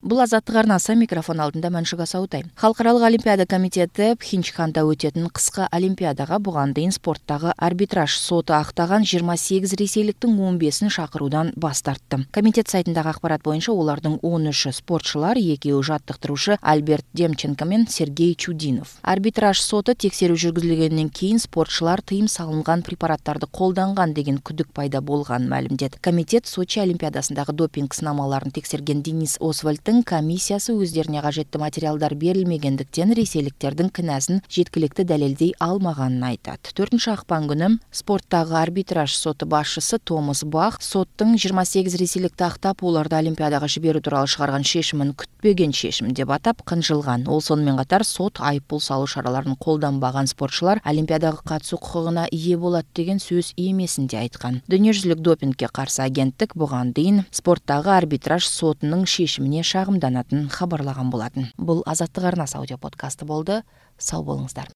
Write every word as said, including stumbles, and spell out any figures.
Бұл Азаттық арнасы, микрофон алдында Мәншүк Асаутай. Халықаралық олимпиада комитеті Пхенчханда өтетін қысқы олимпиадаға бұған дейін спорттағы арбитраж соты ақтаған жиырма сегіз ресейліктің он бесін шақырудан бас тартты. Комитет сайтындағы ақпарат бойынша олардың он үші спортшылар, екеуі жаттықтырушы Альберт Демченко мен Сергей Чудинов. Арбитраж соты тексеру жүргізілгеннен кейін спортшылар тыйым салынған препараттарды қолданған деген күдік пайда болған мәлімдеді. Комитет Сочи олимпиадасындағы допинг сынамаларын тексерген Денис Освальдтың комиссиясы өздеріне қажетті материалдар берілмегендіктен ресейліктердің кінәсін жеткілікті дәлелдей алмағанын айтады. төртінші ақпан күні спорттағы арбитраж соты басшысы Томас Бах соттың жиырма сегіз ресейлікті ақтап, оларды олимпиадаға жіберу туралы шығарған шешімін күтпеген шешім деп атап қынжылған. Ол сонымен қатар сот айыппұл салу шараларын қолданбаған спортшылар олимпиадаға қатысу құқығына ие болады деген сөз емесін де айтқан. Дүниежүзілік допингке қарсы агенттік бұған дейін спорттағы арбитраж сотының шешіміне шағымданатын хабарлаған болатын. Бұл Азаттық арнасы аудиоподкасты болды. Сау болыңыздар.